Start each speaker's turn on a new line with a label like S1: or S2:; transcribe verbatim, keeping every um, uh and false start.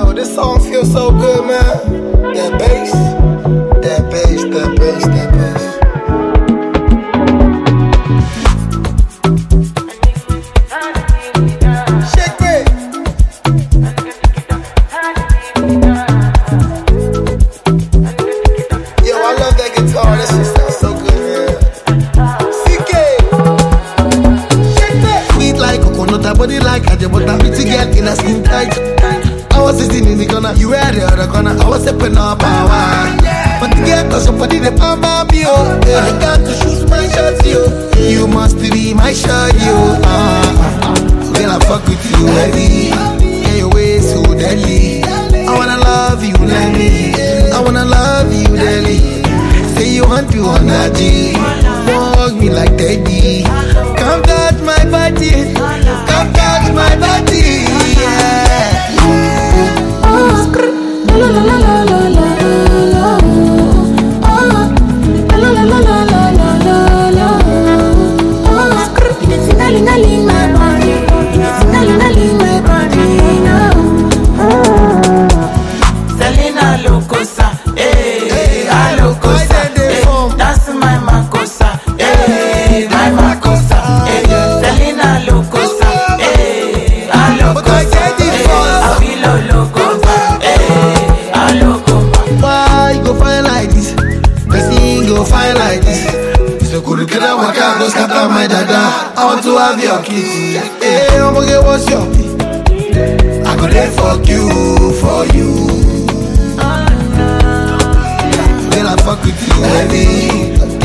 S1: Yo, this song feels so good, man. That bass, that bass, that bass, that bass. Shake it. Yo, I love that guitar. That shit sounds so good, man. C K. Shake it. Sweet like coconut, her body like Ajabota. Pretty girl in a skin tight. I was sitting in the corner, you were the other corner. I was stepping up power. But the girl cause your body the palm of me, oh. I got to shoot my shot, yo. You must be my shot, yo. Uh, Girl, I fuck with you, heavy. Yeah, your way so deadly. I wanna love you, let me. I wanna love you, daily. Say you want to on a G. Don't hug me like Teddy. Come touch my body. Come touch my body, yeah.
S2: La la la la la la la. Ah, la la la la la la la la. Ah, it's tingling in my body. It's tingling in my body now.
S3: Selena Locosa, eh, ah Locosa, eh, that's my Macosa, eh, my Macosa, eh, Selena Locosa, eh, ah Locosa, eh, I feel Locosa, eh, ah Locosa.
S1: Why you go find like this? Person go find like this. So could you get out my car, go scatter my dada? I want to have your kiss. Hey, I'm gonna get what's your pee? I go there fuck you, for you. Then I fuck with you, baby.